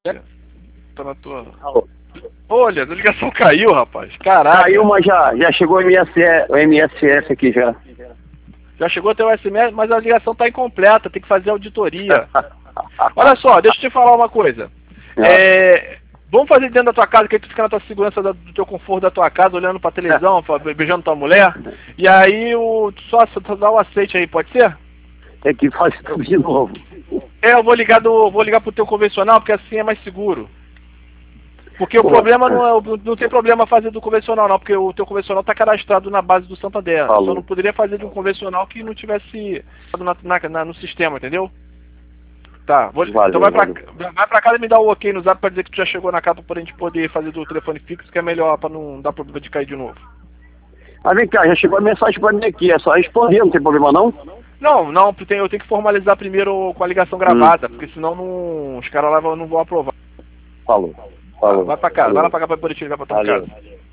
Tá na tua... Alô. Olha, a ligação caiu, rapaz. Caraca. Caiu, mas já chegou o MSS aqui já. Já chegou até o SMS, mas a ligação tá incompleta, tem que fazer auditoria. Olha só, deixa eu te falar uma coisa. Vamos fazer dentro da tua casa, que aí tu fica na tua segurança do teu conforto da tua casa, olhando pra televisão, beijando tua mulher. E aí só dá o aceite aí, pode ser? É que faz tudo de novo. Eu vou ligar pro teu convencional, porque assim é mais seguro. Porque o problema não tem problema fazer do convencional não, porque o teu convencional está cadastrado na base do Santander. Falou. Só não poderia fazer de um convencional que não tivesse no sistema, entendeu? Tá, então vai pra casa e me dá o ok no zap pra dizer que tu já chegou na casa pra gente poder fazer do telefone fixo, que é melhor pra não dar problema de cair de novo. Mas vem cá, já chegou a mensagem pra mim aqui, é só responder, não tem problema não? Não, eu tenho que formalizar primeiro com a ligação gravada, porque senão os caras lá não vão aprovar. Falou. Vai pra casa, vai lá pra cá pra poder te ligar pra tua casa.